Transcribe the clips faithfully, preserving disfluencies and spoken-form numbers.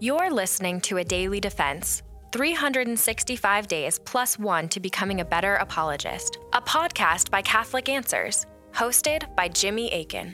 You're listening to A Daily Defense, three hundred sixty-five days plus one to becoming a better apologist, a podcast by Catholic Answers, hosted by Jimmy Akin.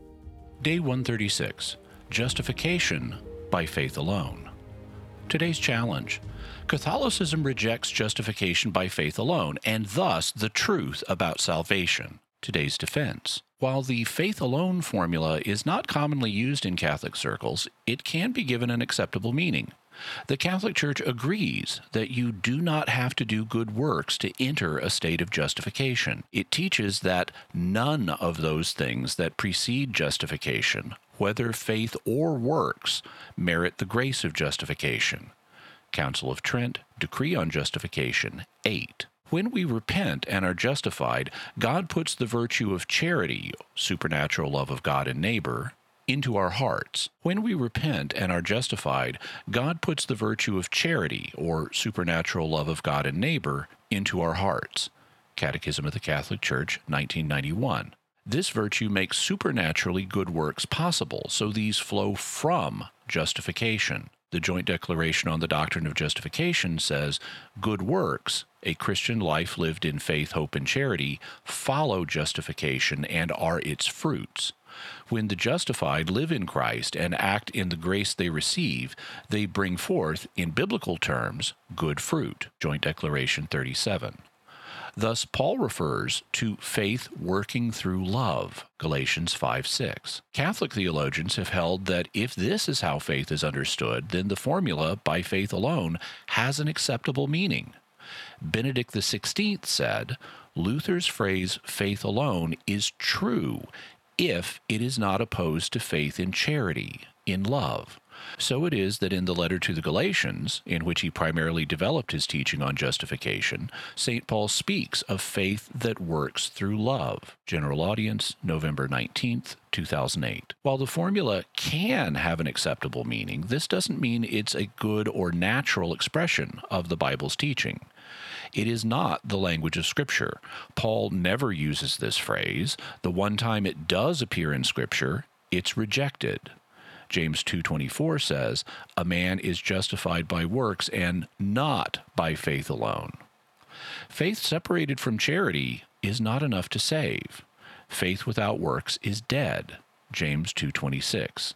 Day one thirty-six, Justification by Faith Alone. Today's challenge: Catholicism rejects justification by faith alone, and thus the truth about salvation. Today's defense: while the faith alone formula is not commonly used in Catholic circles, it can be given an acceptable meaning. The Catholic Church agrees that you do not have to do good works to enter a state of justification. It teaches that none of those things that precede justification, whether faith or works, merit the grace of justification. Council of Trent, Decree on Justification, eight. When we repent and are justified, God puts the virtue of charity, supernatural love of God and neighbor, into our hearts. When we repent and are justified, God puts the virtue of charity, or supernatural love of God and neighbor, into our hearts. Catechism of the Catholic Church, nineteen ninety-one. This virtue makes supernaturally good works possible, so these flow from justification. The Joint Declaration on the Doctrine of Justification says, "Good works, a Christian life lived in faith, hope, and charity, follow justification and are its fruits. When the justified live in Christ and act in the grace they receive, they bring forth, in biblical terms, good fruit." Joint Declaration thirty-seven. Thus, Paul refers to faith working through love, Galatians five six. Catholic theologians have held that if this is how faith is understood, then the formula, by faith alone, has an acceptable meaning. Benedict the sixteenth said, Luther's phrase, faith alone, is true if it is not opposed to faith in charity, in love. So it is that in the letter to the Galatians, in which he primarily developed his teaching on justification, Saint Paul speaks of faith that works through love. General Audience, November nineteenth, two thousand eight. While the formula can have an acceptable meaning, this doesn't mean it's a good or natural expression of the Bible's teaching. It is not the language of Scripture. Paul never uses this phrase. The one time it does appear in Scripture, it's rejected. James two twenty-four says, "A man is justified by works and not by faith alone." Faith separated from charity is not enough to save. Faith without works is dead. James two twenty-six.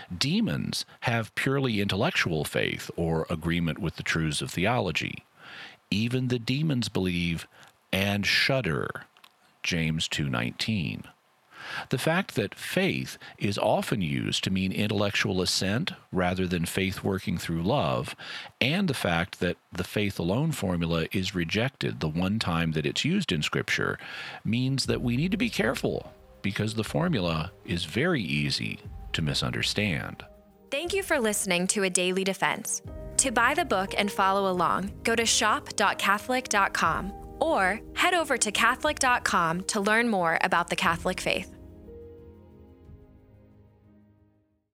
Demons have purely intellectual faith or agreement with the truths of theology. Even the demons believe and shudder. James two nineteen. The fact that faith is often used to mean intellectual assent rather than faith working through love, and the fact that the faith alone formula is rejected the one time that it's used in Scripture, means that we need to be careful, because the formula is very easy to misunderstand. Thank you for listening to A Daily Defense. To buy the book and follow along, go to shop dot catholic dot com or head over to catholic dot com to learn more about the Catholic faith.